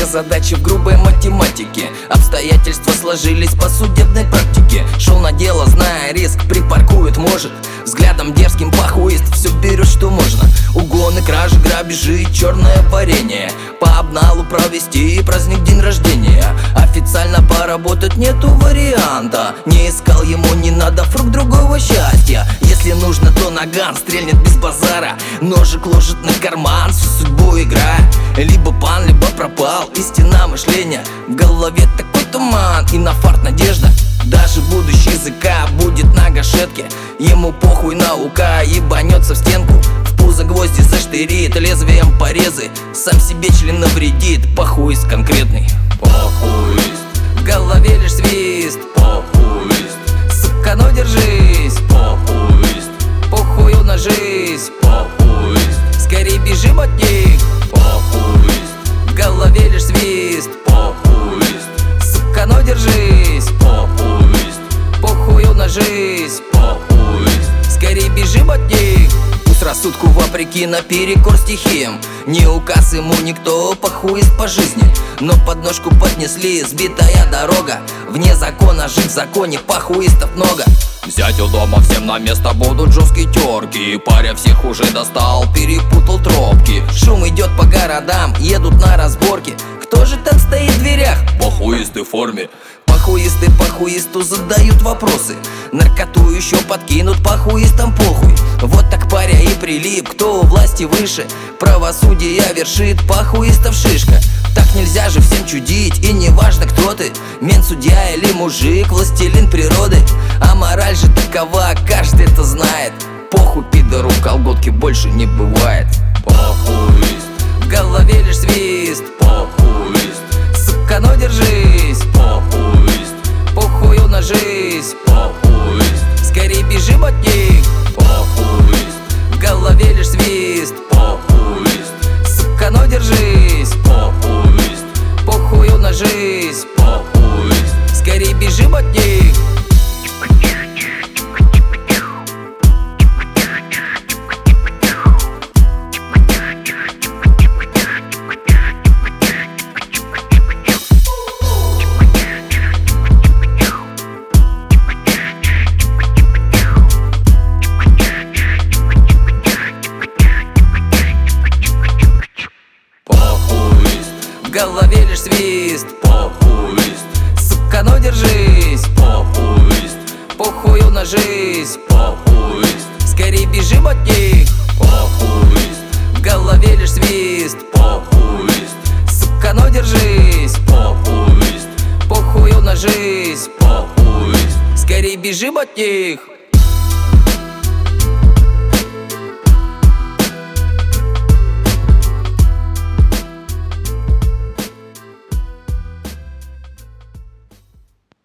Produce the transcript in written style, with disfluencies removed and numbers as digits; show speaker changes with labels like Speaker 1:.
Speaker 1: все задачи в грубой математике. Обстоятельства сложились по судебной практике. Шел на дело, зная риск, припаркует может. Взглядом дерзким похуист все берет, что можно. Угоны, кражи, грабежи, черное варенье. По обналу провести праздник день рождения. Официально поработать нету варианта. Не искал, ему не надо фрукт другого счастья. Если нужно, то наган стрельнет без базара. Ножик ложит на карман, всю судьбу игра. Либо пан, либо пропал, истина мышления. В голове такой туман и на фарт надежда. Даже будущий языка будет на гашетке. Ему похуй наука, ебанется в стенку. В пузо гвозди заштырит, лезвием порезы. Сам себе член навредит, похуист конкретный.
Speaker 2: Похуист.
Speaker 1: В голове лишь свист.
Speaker 2: Похуист.
Speaker 1: Сука, ну держись.
Speaker 2: Похуист.
Speaker 1: Похую на жизнь.
Speaker 2: Похуист.
Speaker 1: Скорей бежим от них.
Speaker 2: Похуист.
Speaker 1: В голове лишь свист.
Speaker 2: Похуист.
Speaker 1: Сука, ну держись.
Speaker 2: Похуист.
Speaker 1: Похую на жизнь.
Speaker 2: Похуист.
Speaker 1: Скорей бежим от них. Пусть рассудку вопреки наперекор стихиям. Не указ ему никто, похуист по жизни. Но подножку поднесли, сбитая дорога. Вне закона жить в законе, похуистов много.
Speaker 2: Взять у дома всем на место будут жесткие терки. Паря всех уже достал, перепутал тропки.
Speaker 1: Шум идет по городам, едут на разборки. Кто же там стоит в дверях?
Speaker 2: Похуисты в форме.
Speaker 1: Похуисты похуисту задают вопросы. Наркоту еще подкинут, похуистам похуй. Вот так паря и прилип, кто у власти выше. Правосудие вершит, похуистов шишка. Так нельзя же всем чудить, и не важно кто ты. Мент, судья или мужик, властелин природы. А мораль же такова, каждый это знает. Похуй пидору, колготки больше не бывает.
Speaker 2: Похуист.
Speaker 1: В голове лишь свист.
Speaker 2: Похуист.
Speaker 1: Сука, ну держись.
Speaker 2: Похуист.
Speaker 1: Похую на жизнь.
Speaker 2: Похуист.
Speaker 1: Скорей бежим от них.
Speaker 2: Похуист.
Speaker 1: В голове лишь свист.
Speaker 2: Похуист.
Speaker 1: Сука, ну держись.
Speaker 2: Похуист.
Speaker 1: Похую на жизнь.
Speaker 2: Похуист.
Speaker 1: Скорей бежим от них. В голове лишь свист.
Speaker 2: Похуист.
Speaker 1: Сука, ну держись.
Speaker 2: Похуист.
Speaker 1: Похую на жизнь.
Speaker 2: Похуист.
Speaker 1: Скорей бежим от них.
Speaker 2: Похуист.
Speaker 1: В голове лишь свист.
Speaker 2: Похуист.
Speaker 1: Сука, ну держись.
Speaker 2: Похуист.
Speaker 1: Похую на жизнь.
Speaker 2: Похуист.
Speaker 1: Скорей бежим от них.